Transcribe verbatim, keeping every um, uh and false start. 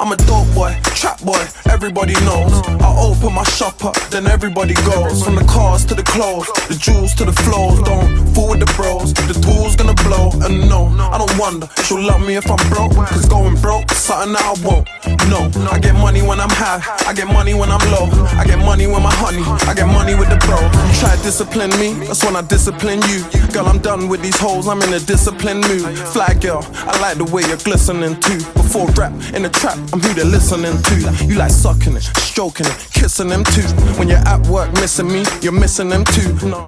I'm a dope boy, trap boy, everybody knows. I open my shop up, then everybody goes. From the cars to the clothes, the jewels to the flows. Don't fool with the bros, the tool's gonna blow. And no, I don't wonder, she'll love me if I'm broke. Cause going broke, something that I won't. No, I get money when I'm high, I get money when I'm low. I get money with my honey, I get money with the bro. You try to discipline me, that's when I discipline you. Girl, I'm done with these hoes, I'm in a disciplined mood. Fly girl, I like the way you're glistening too. Before rap, in the trap, I'm who they're listening to. You like sucking it, stroking it, kissing them too. When you're at work missing me, you're missing them too. No.